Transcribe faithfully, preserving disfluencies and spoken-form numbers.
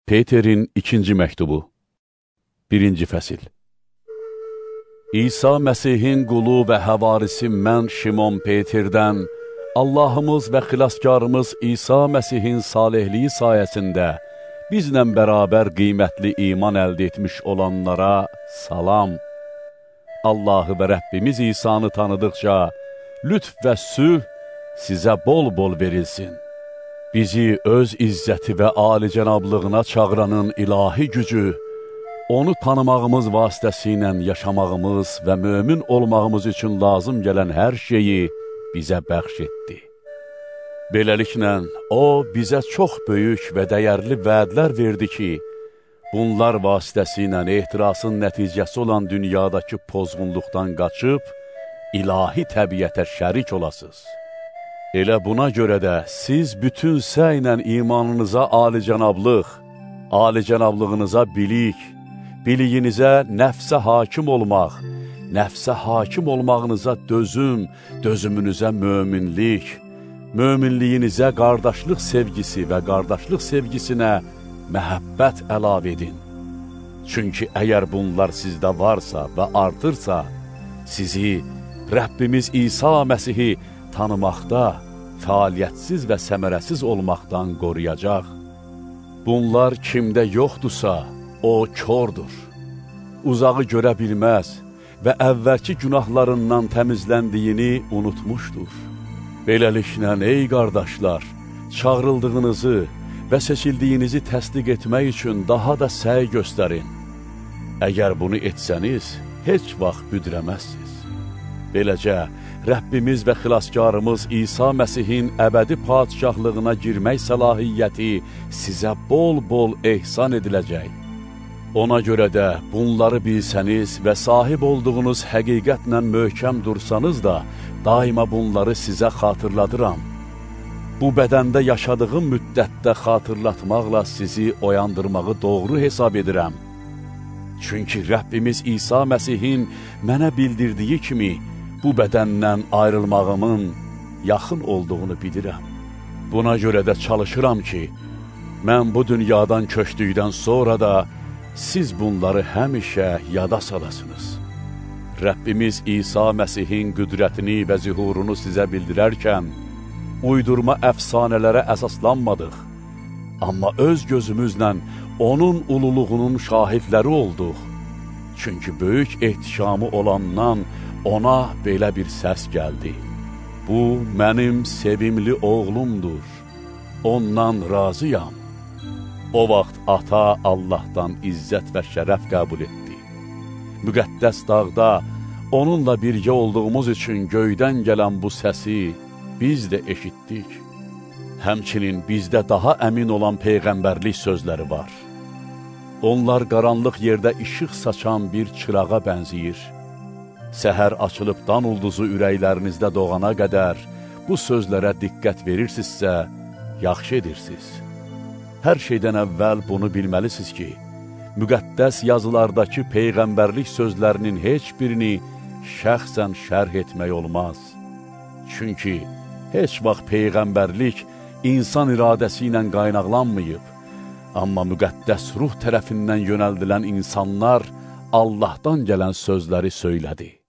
Peterin ikinci məktubu, birinci fəsil. İsa Məsihin qulu və həvarisi mən Şimon Peterdən, Allahımız və xilaskarımız İsa Məsihin salihliyi sayəsində bizlə bərabər qiymətli iman əldə etmiş olanlara salam. Allahı və Rəbbimiz İsanı tanıdıqca lütf və sülh sizə bol-bol verilsin. Bizi öz izzəti və alicənablığına çağıranın ilahi gücü, onu tanımağımız vasitəsilə yaşamağımız və mömin olmağımız üçün lazım gələn hər şeyi bizə bəxş etdi. Beləliklə, o bizə çox böyük və dəyərli vədlər verdi ki, bunlar vasitəsilə ehtirasın nəticəsi olan dünyadakı pozğunluqdan qaçıb, ilahi təbiətə şərik olasınız. Elə buna görə də siz bütün səylə imanınıza alicənablıq, alicənablığınıza bilik, biliyinizə nəfsə hakim olmaq, nəfsə hakim olmağınıza dözüm, dözümünüzə möminlik, möminliyinizə qardaşlıq sevgisi və qardaşlıq sevgisinə məhəbbət əlavə edin. Çünki əgər bunlar sizdə varsa və artırsa, sizi Rəbbimiz İsa Məsihi tanımaqda, fəaliyyətsiz və səmərəsiz olmaqdan qoruyacaq. Bunlar kimdə yoxdursa, o kordur, uzağı görə bilməz və əvvəlki günahlarından təmizləndiyini unutmuşdur. Beləliklə, ey qardaşlar, çağrıldığınızı və seçildiyinizi təsdiq etmək üçün daha da səy göstərin. Əgər bunu etsəniz, heç vaxt büdrəməzsiniz. Beləcə, Rəbbimiz və xilaskarımız İsa Məsihin əbədi padişahlığına girmək səlahiyyəti sizə bol-bol ehsan ediləcək. Ona görə də bunları bilsəniz və sahib olduğunuz həqiqətlə möhkəm dursanız da, daima bunları sizə xatırladıram. Bu bədəndə yaşadığım müddətdə xatırlatmaqla sizi oyandırmağı doğru hesab edirəm. Çünki Rəbbimiz İsa Məsihin mənə bildirdiyi kimi, bu bədəndən ayrılmağımın yaxın olduğunu bilirəm. Buna görə də çalışıram ki, mən bu dünyadan köçdükdən sonra da siz bunları həmişə yada salasınız. Rəbbimiz İsa Məsihin qüdrətini və zühurunu sizə bildirərkən, uydurma əfsanələrə əsaslanmadıq. Amma öz gözümüzlə onun ululuğunun şahidləri olduq. Çünki böyük ehtişamı olandan ona belə bir səs gəldi. Bu, mənim sevimli oğlumdur. Ondan razıyam. O vaxt ata Allahdan izzət və şərəf qəbul etdi. Müqəddəs dağda onunla birgə olduğumuz üçün göydən gələn bu səsi biz də eşitdik. Həmçinin bizdə daha əmin olan peyğəmbərlik sözləri var. Onlar qaranlıq yerdə işıq saçan bir çırağa bənziyir. Səhər açılıb dan ulduzu ürəklərinizdə doğana qədər bu sözlərə diqqət verirsinizsə, yaxşı edirsiniz. Hər şeydən əvvəl bunu bilməlisiniz ki, müqəddəs yazılardakı peyğəmbərlik sözlərinin heç birini şəxsən şərh etmək olmaz. Çünki heç vaxt peyğəmbərlik insan iradəsi ilə qaynaqlanmayıb, amma müqəddəs ruh tərəfindən yönəldilən insanlar Allahdan gələn sözləri söylədi.